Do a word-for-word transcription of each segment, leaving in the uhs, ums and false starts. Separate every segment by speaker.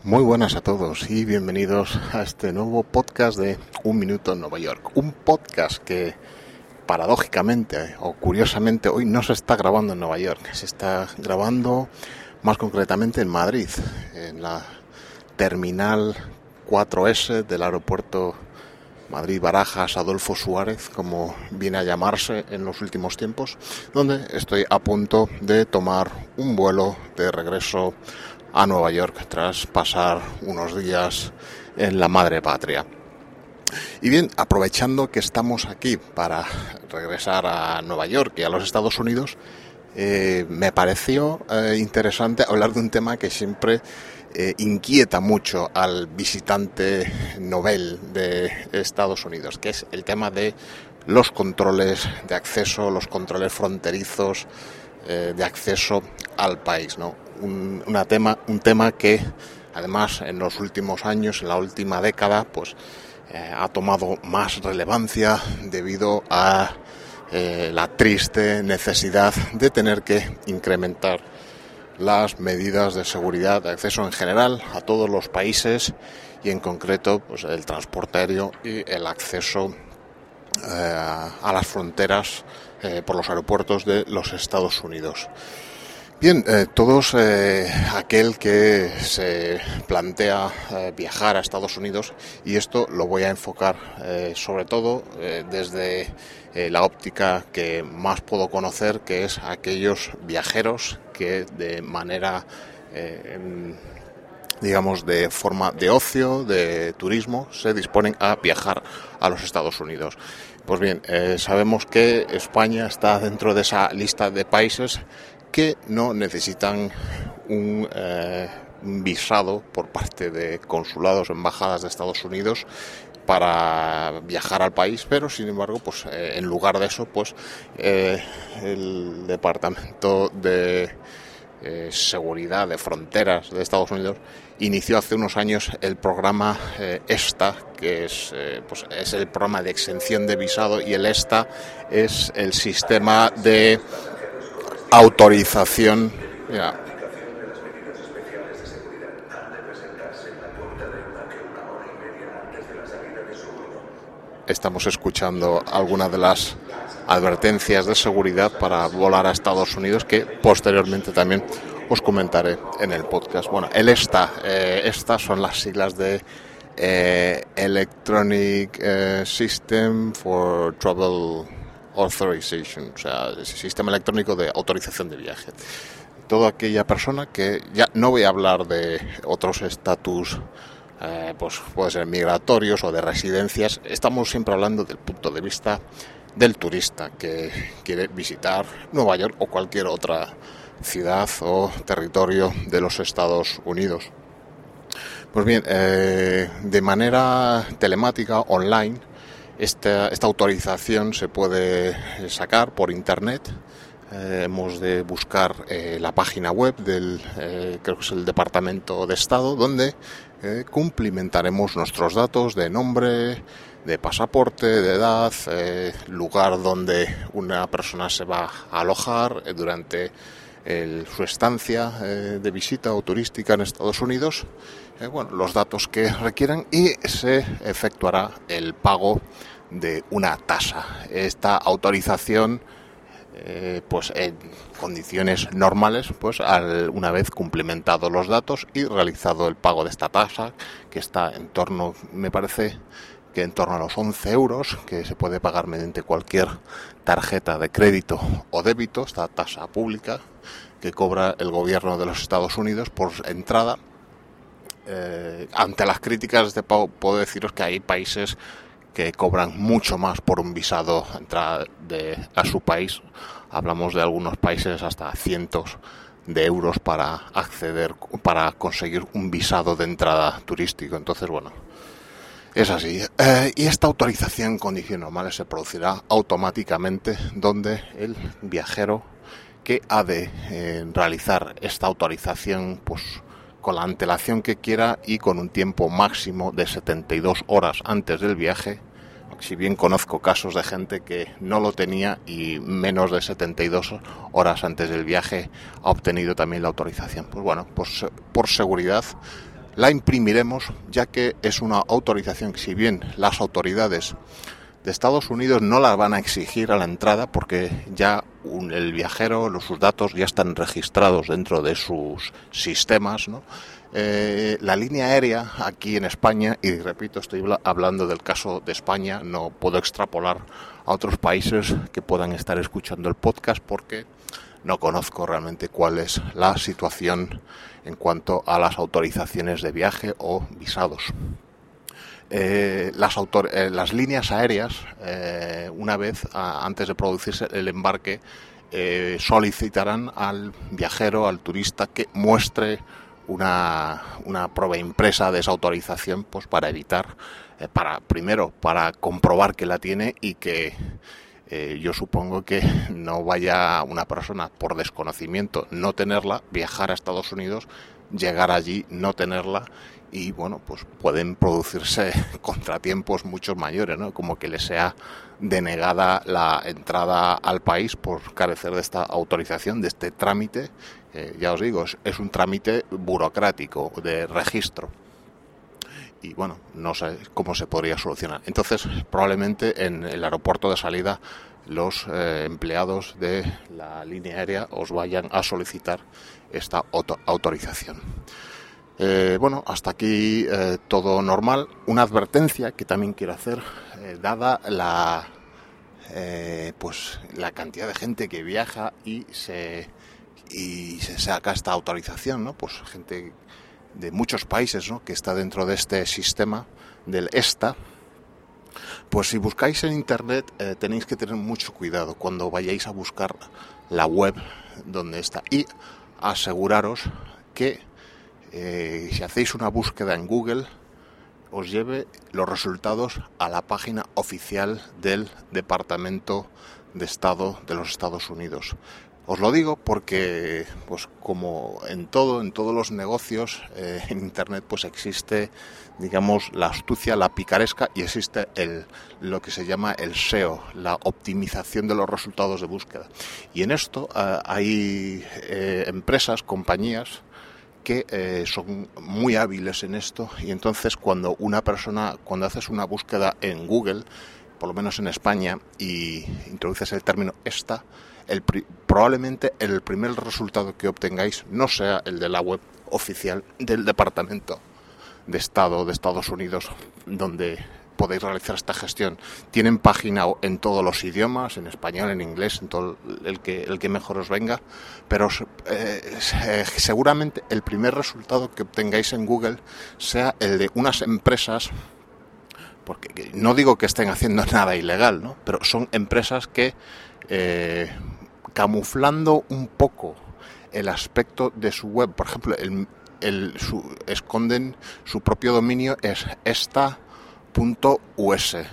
Speaker 1: Muy buenas a todos y bienvenidos a este nuevo podcast de Un Minuto en Nueva York. Un podcast que paradójicamente o curiosamente hoy no se está grabando en Nueva York, se está grabando más concretamente en Madrid, en la terminal cuatro ese del aeropuerto Madrid-Barajas Adolfo Suárez, como viene a llamarse en los últimos tiempos, donde estoy a punto de tomar un vuelo de regreso a Nueva York tras pasar unos días en la madre patria. Y bien, aprovechando que estamos aquí para regresar a Nueva York y a los Estados Unidos, eh, me pareció eh, interesante hablar de un tema que siempre eh, inquieta mucho al visitante novel de Estados Unidos, que es el tema de los controles de acceso, los controles fronterizos eh, de acceso al país, ¿no? Un, una tema, un tema que además en los últimos años, en la última década, pues eh, ha tomado más relevancia debido a eh, la triste necesidad de tener que incrementar las medidas de seguridad de acceso en general a todos los países y en concreto pues el transporte aéreo y el acceso eh, a las fronteras eh, por los aeropuertos de los Estados Unidos. Bien, eh, todos eh, aquel que se plantea eh, viajar a Estados Unidos, y esto lo voy a enfocar eh, sobre todo eh, desde eh, la óptica que más puedo conocer, que es aquellos viajeros que de manera, eh, digamos, de forma de ocio, de turismo, se disponen a viajar a los Estados Unidos. Pues bien, eh, sabemos que España está dentro de esa lista de países que no necesitan un, eh, un visado por parte de consulados o embajadas de Estados Unidos para viajar al país, pero sin embargo, pues eh, en lugar de eso, pues eh, el Departamento de eh, Seguridad de Fronteras de Estados Unidos inició hace unos años el programa eh, ESTA, que es, eh, pues es el programa de exención de visado, y el ESTA es el sistema de autorización. Ya. Estamos escuchando algunas de las advertencias de seguridad para volar a Estados Unidos, que posteriormente también os comentaré en el podcast. Bueno, el ESTA, eh, estas son las siglas de eh, Electronic eh, System for Travel Authorization, o sea, el sistema electrónico de autorización de viaje. Toda aquella persona que, ya no voy a hablar de otros estatus, eh, pues puede ser migratorios o de residencias, estamos siempre hablando del punto de vista del turista que quiere visitar Nueva York o cualquier otra ciudad o territorio de los Estados Unidos. Pues bien, eh, de manera telemática, online, Esta, esta autorización se puede sacar por internet. Eh, hemos de buscar eh, la página web del, eh, creo que es el Departamento de Estado, donde eh, cumplimentaremos nuestros datos de nombre, de pasaporte, de edad, eh, lugar donde una persona se va a alojar eh, durante el, su estancia eh, de visita o turística en Estados Unidos, eh, bueno, los datos que requieran, y se efectuará el pago de una tasa. Esta autorización, eh, pues en condiciones normales, pues al, una vez cumplimentados los datos y realizado el pago de esta tasa, que está en torno, me parece que en torno a los once euros, que se puede pagar mediante cualquier tarjeta de crédito o débito, esta tasa pública que cobra el gobierno de los Estados Unidos por entrada. Eh, ante las críticas de pago, puedo deciros que hay países que cobran mucho más por un visado entrada de, a su país. Hablamos de algunos países hasta cientos de euros para acceder, para conseguir un visado de entrada turístico. Entonces, bueno, es así. Eh, y esta autorización en condiciones normales se producirá automáticamente, donde el viajero que ha de eh, realizar esta autorización, pues con la antelación que quiera y con un tiempo máximo de setenta y dos horas antes del viaje. Si bien conozco casos de gente que no lo tenía y menos de setenta y dos horas antes del viaje ha obtenido también la autorización. Pues bueno, pues por seguridad la imprimiremos, ya que es una autorización que, si bien las autoridades de Estados Unidos no la van a exigir a la entrada, porque ya un, el viajero, los, sus datos ya están registrados dentro de sus sistemas, ¿no? Eh, la línea aérea aquí en España, y repito, estoy hablando del caso de España, no puedo extrapolar a otros países que puedan estar escuchando el podcast, porque no conozco realmente cuál es la situación en cuanto a las autorizaciones de viaje o visados. Eh, las, autor- eh, las líneas aéreas, eh, una vez a, antes de producirse el embarque, eh, solicitarán al viajero, al turista, que muestre una, una prueba impresa de esa autorización, pues para evitar, eh, para primero, para comprobar que la tiene y que eh, yo supongo que no vaya una persona por desconocimiento no tenerla, viajar a Estados Unidos, llegar allí, no tenerla, y bueno, pues pueden producirse contratiempos mucho mayores, ¿no? Como que le sea denegada la entrada al país por carecer de esta autorización, de este trámite. Eh, ya os digo, es, es un trámite burocrático de registro. Y bueno, no sé cómo se podría solucionar. Entonces, probablemente en el aeropuerto de salida los eh, empleados de la línea aérea os vayan a solicitar esta auto- autorización. Eh, bueno, hasta aquí eh, todo normal. Una advertencia que también quiero hacer, eh, dada la eh, pues la cantidad de gente que viaja y se y se saca esta autorización, ¿no? Pues gente de muchos países, ¿no?, que está dentro de este sistema del ESTA. Pues si buscáis en internet eh, tenéis que tener mucho cuidado cuando vayáis a buscar la web donde está, y aseguraros que eh, si hacéis una búsqueda en Google os lleve los resultados a la página oficial del Departamento de Estado de los Estados Unidos. Os lo digo porque, pues como en todo, en todos los negocios, eh, en Internet, pues existe, digamos, la astucia, la picaresca, y existe el lo que se llama el S E O, la optimización de los resultados de búsqueda. Y en esto eh, hay eh, empresas, compañías que eh, son muy hábiles en esto, y entonces cuando una persona, cuando haces una búsqueda en Google, por lo menos en España, y introduces el término ESTA, el pri- probablemente el primer resultado que obtengáis no sea el de la web oficial del Departamento de Estado de Estados Unidos, donde podéis realizar esta gestión. Tienen página en todos los idiomas, en español, en inglés, en todo el que el que mejor os venga, pero eh, eh, seguramente el primer resultado que obtengáis en Google sea el de unas empresas, porque no digo que estén haciendo nada ilegal, ¿no?, pero son empresas que eh, camuflando un poco el aspecto de su web, por ejemplo, el, el, su, esconden su propio dominio, es esta punto u ese,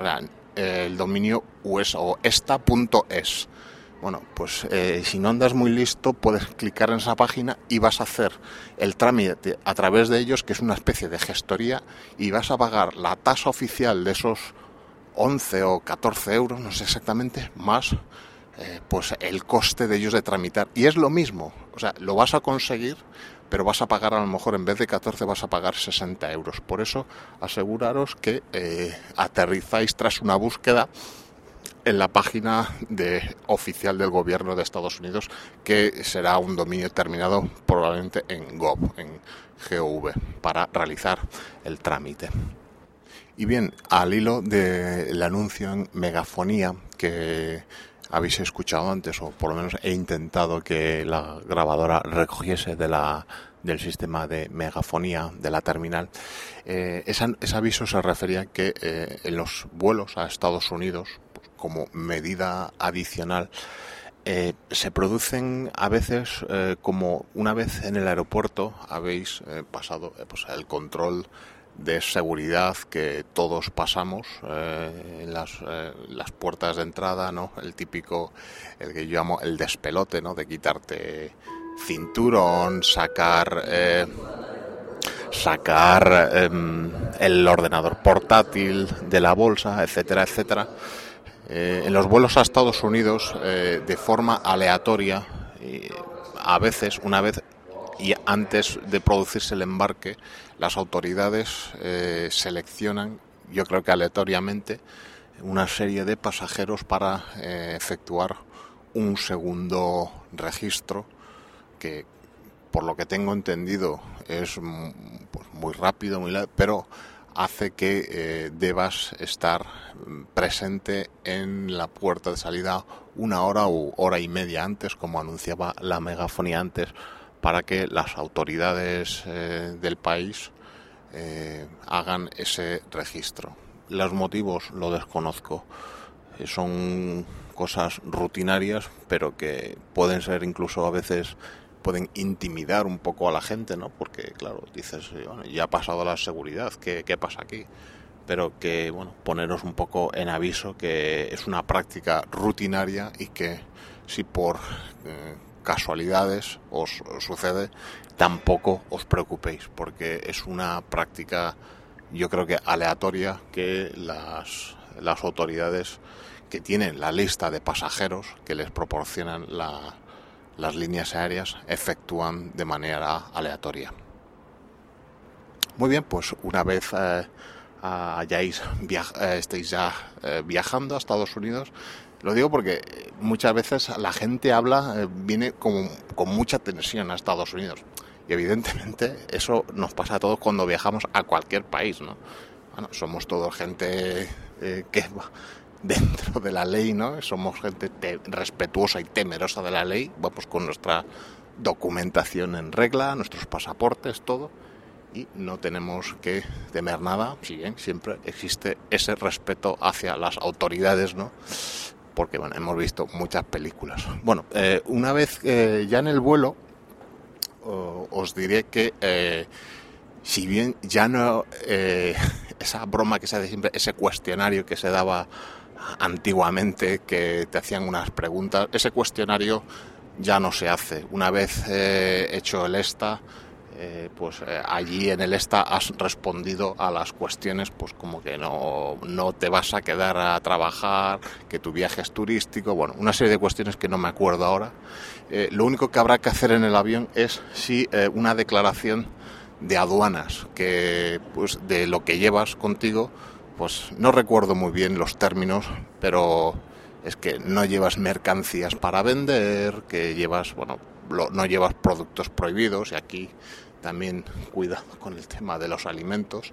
Speaker 1: el dominio U S o esta punto es. Bueno, pues eh, si no andas muy listo, puedes clicar en esa página y vas a hacer el trámite a través de ellos, que es una especie de gestoría, y vas a pagar la tasa oficial de esos once o catorce euros, no sé exactamente, más eh, pues el coste de ellos de tramitar. Y es lo mismo, o sea, lo vas a conseguir, pero vas a pagar, a lo mejor en vez de catorce vas a pagar sesenta euros. Por eso aseguraros que eh, aterrizáis tras una búsqueda en la página de, oficial del gobierno de Estados Unidos, que será un dominio terminado probablemente en gov, en gov, para realizar el trámite. Y bien, al hilo del anuncio en megafonía que habéis escuchado antes, o por lo menos he intentado que la grabadora recogiese de la del sistema de megafonía de la terminal, eh, esa, ese aviso se refería que eh, en los vuelos a Estados Unidos, pues, como medida adicional, eh, se producen a veces, eh, como una vez en el aeropuerto habéis eh, pasado eh, pues, el control de seguridad que todos pasamos eh, en las, eh, las puertas de entrada, ¿no? El típico, el que yo llamo el despelote, ¿no?, de quitarte cinturón, sacar eh, sacar eh, el ordenador portátil de la bolsa, etcétera, etcétera. Eh, en los vuelos a Estados Unidos, eh, de forma aleatoria, eh, a veces, una vez y antes de producirse el embarque, las autoridades eh, seleccionan, yo creo que aleatoriamente, una serie de pasajeros para eh, efectuar un segundo registro que, por lo que tengo entendido, es pues, muy rápido, muy la- pero hace que eh, debas estar presente en la puerta de salida una hora u hora y media antes, como anunciaba la megafonía antes, para que las autoridades eh, del país eh, hagan ese registro. Los motivos lo desconozco. Eh, son cosas rutinarias, pero que pueden ser incluso a veces pueden intimidar un poco a la gente, ¿no? Porque, claro, dices, bueno, ya ha pasado la seguridad, ¿qué, qué pasa aquí? Pero que, bueno, poneros un poco en aviso que es una práctica rutinaria y que si por eh, casualidades os, os sucede, tampoco os preocupéis, porque es una práctica, yo creo que aleatoria, que las, las autoridades que tienen la lista de pasajeros que les proporcionan la las líneas aéreas efectúan de manera aleatoria. Muy bien, pues una vez eh, hayáis viaj- eh, estéis ya eh, viajando a Estados Unidos, lo digo porque muchas veces la gente habla, eh, viene con, con mucha tensión a Estados Unidos. Y evidentemente eso nos pasa a todos cuando viajamos a cualquier país, ¿no? Bueno, somos todos gente eh, que va dentro de la ley, ¿no? Somos gente te- respetuosa y temerosa de la ley, vamos con nuestra documentación en regla, nuestros pasaportes, todo, y no tenemos que temer nada, si bien siempre existe ese respeto hacia las autoridades, ¿no? Porque, bueno, hemos visto muchas películas. Bueno, eh, una vez eh, ya en el vuelo, oh, os diré que eh, si bien ya no eh, esa broma que se hace siempre, ese cuestionario que se daba antiguamente, que te hacían unas preguntas, ese cuestionario ya no se hace. Una vez eh, hecho el ESTA, eh, pues eh, allí en el ESTA has respondido a las cuestiones, pues como que no, no te vas a quedar a trabajar, que tu viaje es turístico, bueno, una serie de cuestiones que no me acuerdo ahora. Eh, lo único que habrá que hacer en el avión es si eh, una declaración de aduanas, que pues de lo que llevas contigo, pues no recuerdo muy bien los términos, pero es que no llevas mercancías para vender, que llevas, bueno, lo, no llevas productos prohibidos, y aquí también cuidado con el tema de los alimentos,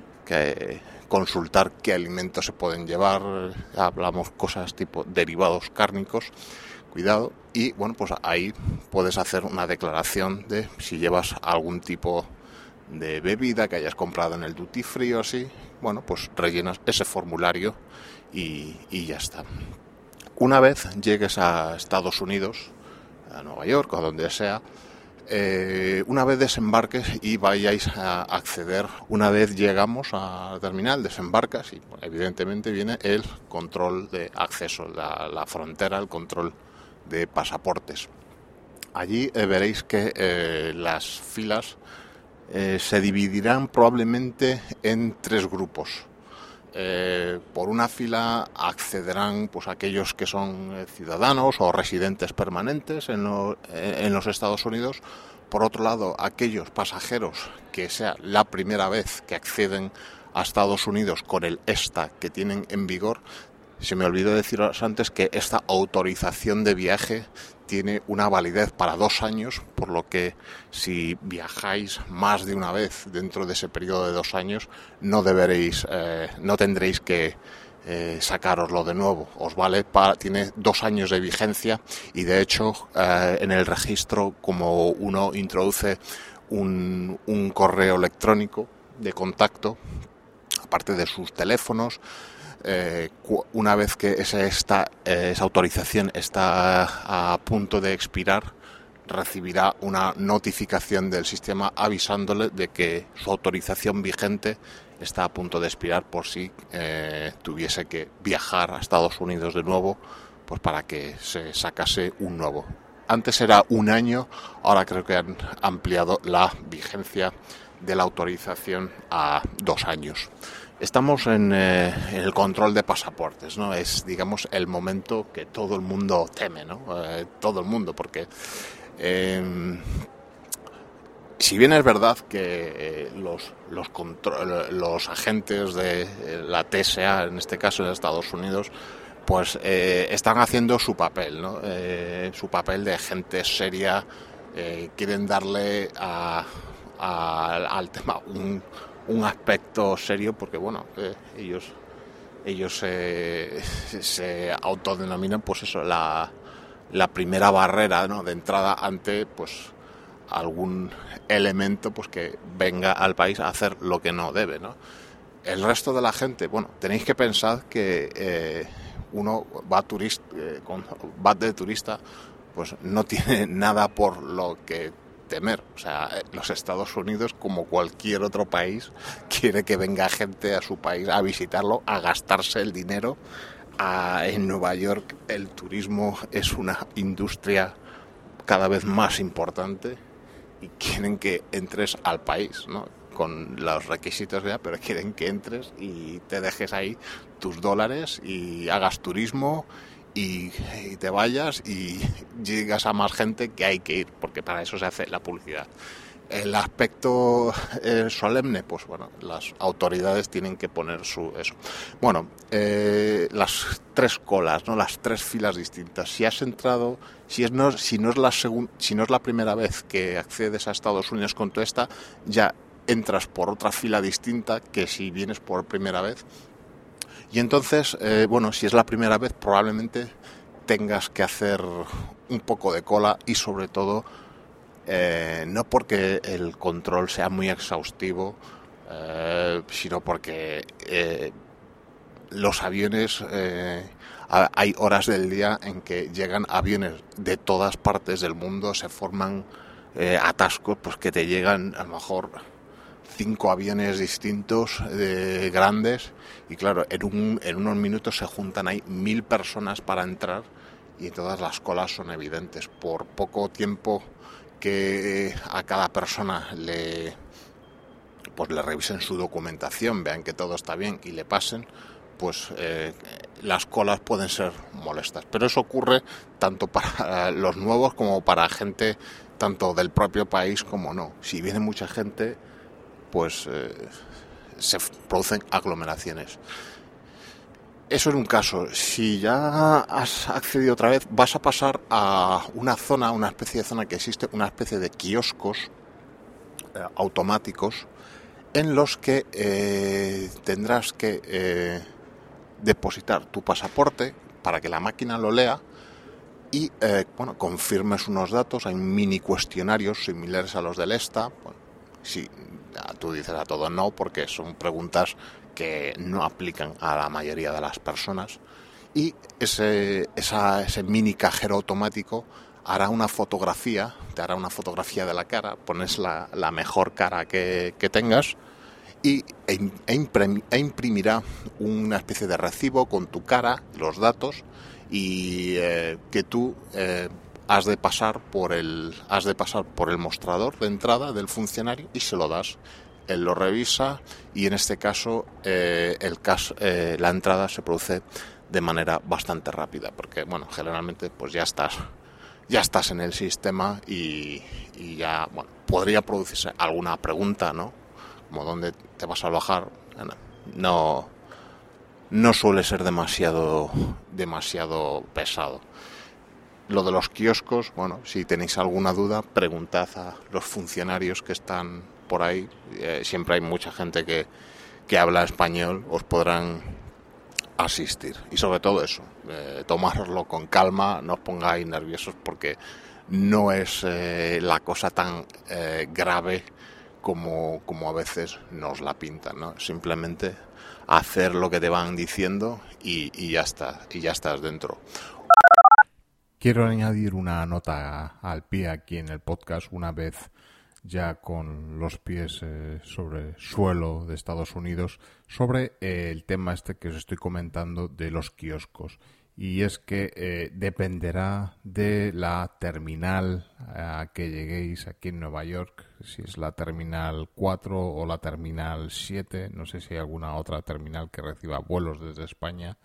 Speaker 1: que consultar qué alimentos se pueden llevar, hablamos cosas tipo derivados cárnicos, cuidado, y bueno, pues ahí puedes hacer una declaración de si llevas algún tipo de bebida que hayas comprado en el duty free o así, bueno, pues rellenas ese formulario y, y ya está. Una vez llegues a Estados Unidos, a Nueva York o a donde sea, eh, una vez desembarques y vayáis a acceder, una vez llegamos al terminal, desembarcas y evidentemente viene el control de acceso, la, la frontera, el control de pasaportes. Allí eh, veréis que eh, las filas Eh, se dividirán probablemente en tres grupos. Eh, por una fila accederán pues aquellos que son eh, ciudadanos o residentes permanentes en, lo, eh, en los Estados Unidos. Por otro lado, aquellos pasajeros que sea la primera vez que acceden a Estados Unidos con el ESTA que tienen en vigor. Se me olvidó deciros antes que esta autorización de viaje tiene una validez para dos años, por lo que si viajáis más de una vez dentro de ese periodo de dos años, no deberéis, eh, no tendréis que eh, sacároslo de nuevo. Os vale para, tiene dos años de vigencia y de hecho eh, en el registro, como uno introduce un, un correo electrónico de contacto, aparte de sus teléfonos, Eh, una vez que esa, esta, eh, esa autorización está a punto de expirar, recibirá una notificación del sistema avisándole de que su autorización vigente está a punto de expirar por si eh, tuviese que viajar a Estados Unidos de nuevo, pues para que se sacase un nuevo. Antes era un año, ahora creo que han ampliado la vigencia de la autorización a dos años. Estamos en, eh, en el control de pasaportes, ¿no? Es, digamos, el momento que todo el mundo teme, ¿no? Eh, todo el mundo, porque eh, si bien es verdad que eh, los, los, contro- los agentes de eh, la T S A, en este caso en Estados Unidos, pues eh, están haciendo su papel, ¿no? Eh, su papel de gente seria, eh, quieren darle a, a, al tema un, un aspecto serio, porque bueno, eh, ellos ellos eh, se autodenominan, pues eso, la, la primera barrera, ¿no?, de entrada ante pues algún elemento pues que venga al país a hacer lo que no debe, ¿no? El resto de la gente, bueno, tenéis que pensar que eh, uno va turista, eh, con, va de turista, pues no tiene nada por lo que temer. O sea, los Estados Unidos, como cualquier otro país, quiere que venga gente a su país a visitarlo, a gastarse el dinero. A, en Nueva York el turismo es una industria cada vez más importante y quieren que entres al país, ¿no?, con los requisitos ya, pero quieren que entres y te dejes ahí tus dólares y hagas turismo y, y te vayas y llegas a más gente que hay que ir, porque para eso se hace la publicidad. El aspecto eh, solemne, pues bueno, las autoridades tienen que poner su eso. Bueno, eh, las tres colas, ¿no?, las tres filas distintas. Si has entrado, si es no, si no es la segun, si no es la primera vez que accedes a Estados Unidos con tu esta, ya entras por otra fila distinta que si vienes por primera vez. Y entonces, eh, bueno, si es la primera vez, probablemente tengas que hacer un poco de cola y sobre todo Eh, no porque el control sea muy exhaustivo, eh, sino porque eh, los aviones, eh, hay horas del día en que llegan aviones de todas partes del mundo, se forman eh, atascos, pues que te llegan a lo mejor cinco aviones distintos, eh, grandes, y claro, en, un, en unos minutos se juntan ahí mil personas para entrar y todas las colas son evidentes. Por poco tiempo que a cada persona le pues le revisen su documentación, vean que todo está bien y le pasen, pues eh, las colas pueden ser molestas. Pero eso ocurre tanto para los nuevos como para gente tanto del propio país como no. Si viene mucha gente, pues eh, se producen aglomeraciones. Eso es un caso. Si ya has accedido otra vez, vas a pasar a una zona, una especie de zona que existe, una especie de kioscos eh, automáticos en los que eh, tendrás que eh, depositar tu pasaporte para que la máquina lo lea y eh, bueno, confirmes unos datos. Hay mini cuestionarios similares a los del ESTA. Bueno, sí, tú dices a todo no, porque son preguntas que no aplican a la mayoría de las personas, y ese, esa, ese mini cajero automático hará una fotografía, te hará una fotografía de la cara, pones la, la mejor cara que, que tengas y, e, e imprimirá una especie de recibo con tu cara, los datos, y eh, que tú eh, has de pasar por el has de pasar por el mostrador de entrada del funcionario y se lo das. Él lo revisa y en este caso eh, el caso, eh, la entrada se produce de manera bastante rápida, porque bueno, generalmente pues ya estás ya estás en el sistema y, y ya bueno, podría producirse alguna pregunta, ¿no?, como dónde te vas a alojar. No no suele ser demasiado demasiado pesado. Lo de los kioscos, bueno, si tenéis alguna duda, preguntad a los funcionarios que están por ahí. Eh, siempre hay mucha gente que, que habla español, os podrán asistir. Y sobre todo eso, eh, tomarlo con calma, no os pongáis nerviosos porque no es eh, la cosa tan eh, grave como, como a veces nos la pintan, ¿no? Simplemente hacer lo que te van diciendo y, y ya está, y ya estás dentro.
Speaker 2: Quiero añadir una nota al pie aquí en el podcast, una vez ya con los pies eh, sobre suelo de Estados Unidos, sobre eh, el tema este que os estoy comentando de los kioscos. Y es que eh, dependerá de la terminal a que lleguéis aquí en Nueva York, si es la terminal cuatro o la terminal siete, no sé si hay alguna otra terminal que reciba vuelos desde España.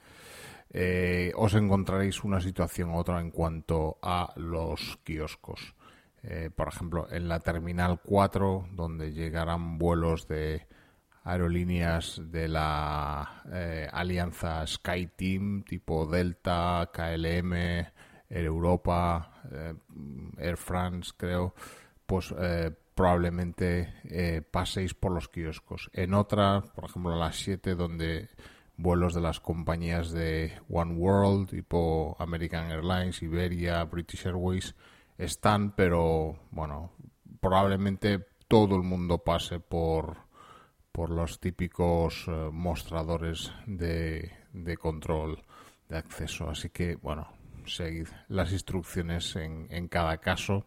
Speaker 2: Eh, os encontraréis una situación u otra en cuanto a los kioscos. eh, por ejemplo, en la Terminal cuatro, donde llegarán vuelos de aerolíneas de la eh, alianza SkyTeam, tipo Delta, K L M, Air Europa, eh, Air France, creo, pues eh, probablemente eh, paséis por los kioscos. En otras, por ejemplo, a las siete, donde vuelos de las compañías de One World, tipo American Airlines, Iberia, British Airways, están, pero bueno, probablemente todo el mundo pase por por los típicos eh, mostradores de, de control de acceso. Así que, bueno, seguid las instrucciones en, en cada caso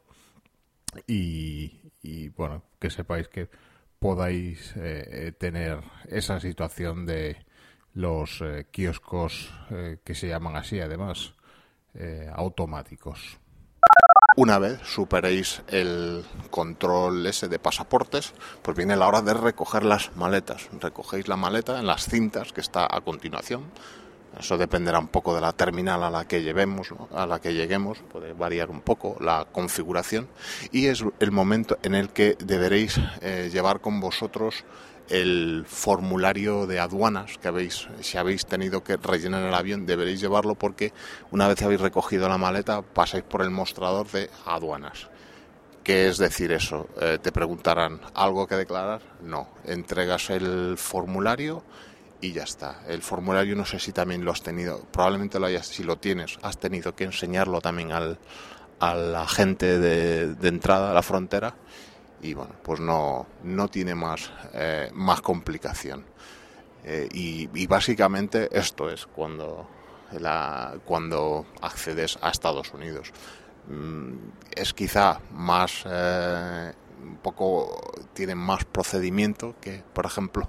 Speaker 2: y, y, bueno, que sepáis que podáis eh, tener esa situación de los eh, kioscos eh, que se llaman así, además, eh, automáticos.
Speaker 1: Una vez superéis el control ese de pasaportes, pues viene la hora de recoger las maletas. Recogéis la maleta en las cintas que está a continuación. Eso dependerá un poco de la terminal a la que llevemos, ¿no? a la que lleguemos, puede variar un poco la configuración. Y es el momento en el que deberéis eh, llevar con vosotros el formulario de aduanas que habéis, si habéis tenido que rellenar el avión, deberéis llevarlo, porque una vez habéis recogido la maleta pasáis por el mostrador de aduanas. ¿Qué es decir eso? Eh, te preguntarán, ¿algo que declarar? No, entregas el formulario y ya está. El formulario no sé si también lo has tenido, probablemente lo hayas, si lo tienes, has tenido que enseñarlo también al, al agente de, de entrada a la frontera. Y bueno, pues no, no tiene más, eh, más complicación. Eh, y, y básicamente esto es cuando, la, cuando accedes a Estados Unidos. Mm, es quizá más, eh, un poco, tiene más procedimiento que, por ejemplo,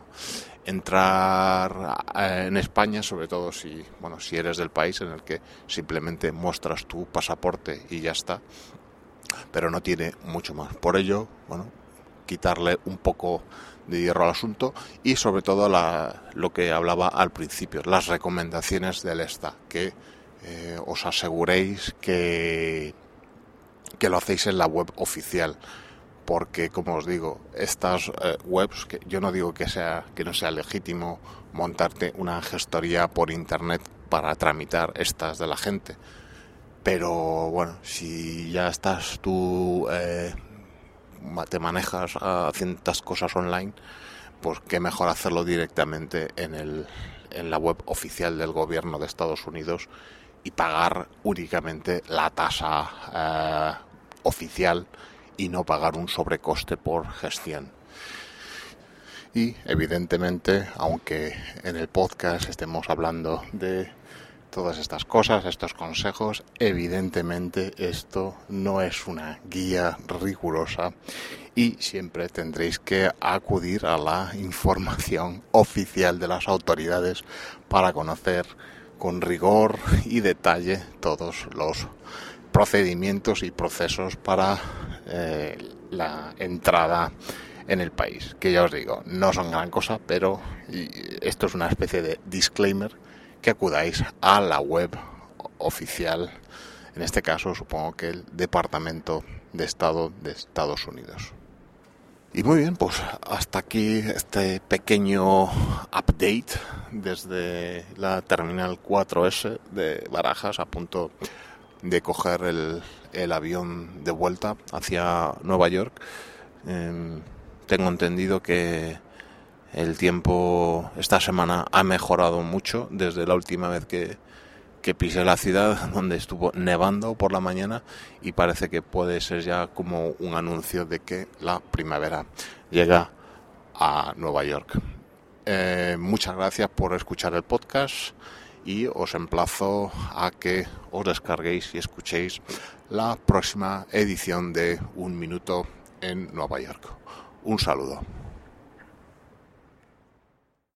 Speaker 1: entrar en España, sobre todo si, bueno, si eres del país en el que simplemente muestras tu pasaporte y ya está. Pero no tiene mucho más. Por ello, bueno, quitarle un poco de hierro al asunto y sobre todo la, lo que hablaba al principio, las recomendaciones del E S T A, que eh, os aseguréis que, que lo hacéis en la web oficial, porque como os digo, estas eh, webs, que yo no digo que sea que no sea legítimo montarte una gestoría por internet para tramitar estas de la gente. Pero bueno, si ya estás tú, eh, te manejas a ciertas cosas online, pues qué mejor hacerlo directamente en, el, en la web oficial del gobierno de Estados Unidos y pagar únicamente la tasa eh, oficial y no pagar un sobrecoste por gestión. Y evidentemente, aunque en el podcast estemos hablando de todas estas cosas, estos consejos, evidentemente esto no es una guía rigurosa y siempre tendréis que acudir a la información oficial de las autoridades para conocer con rigor y detalle todos los procedimientos y procesos para eh, la entrada en el país, que ya os digo, no son gran cosa, pero esto es una especie de disclaimer, que acudáis a la web oficial, en este caso supongo que el Departamento de Estado de Estados Unidos. Y muy bien, pues hasta aquí este pequeño update desde la Terminal cuatro ese de Barajas, a punto de coger el, el avión de vuelta hacia Nueva York. Eh, tengo entendido que el tiempo esta semana ha mejorado mucho desde la última vez que, que pisé la ciudad, donde estuvo nevando por la mañana, y parece que puede ser ya como un anuncio de que la primavera llega a Nueva York. Eh, muchas gracias por escuchar el podcast y os emplazo a que os descarguéis y escuchéis la próxima edición de Un Minuto en Nueva York. Un saludo.